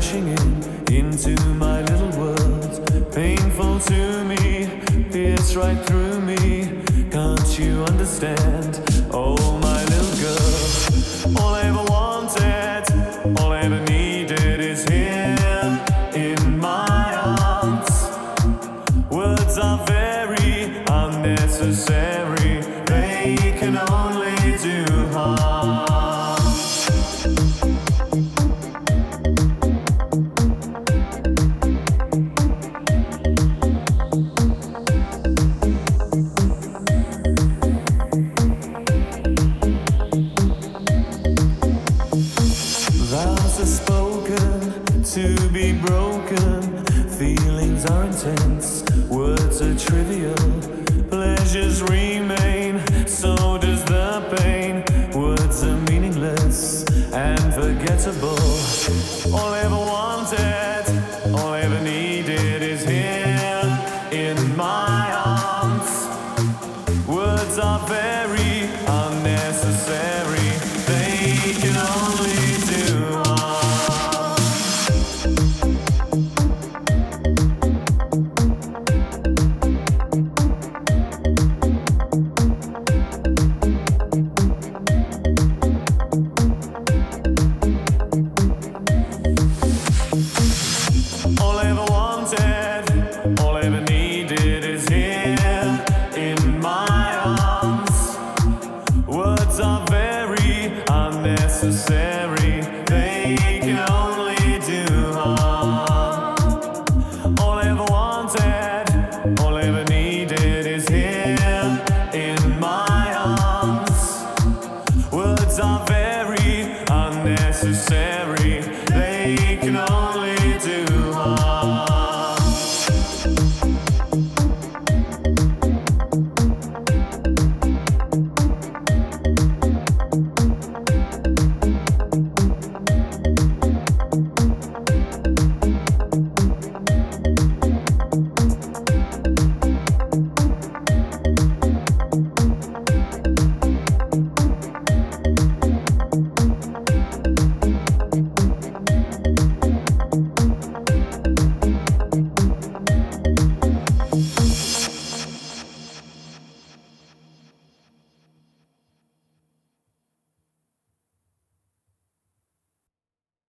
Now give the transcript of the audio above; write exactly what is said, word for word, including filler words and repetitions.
rushing in into my little world. Painful to me, pierce right through me. Can't you understand? Oh, my little girl. All I ever wanted, all I ever needed is here in my arms. Words are very unnecessary, they can only do harm. Vows are spoken to be broken. Feelings are intense, words are trivial. Pleasures remain, so does the pain. Words are meaningless and forgettable. All I ever wanted, all I ever needed is here in my arms. Words are very unnecessary,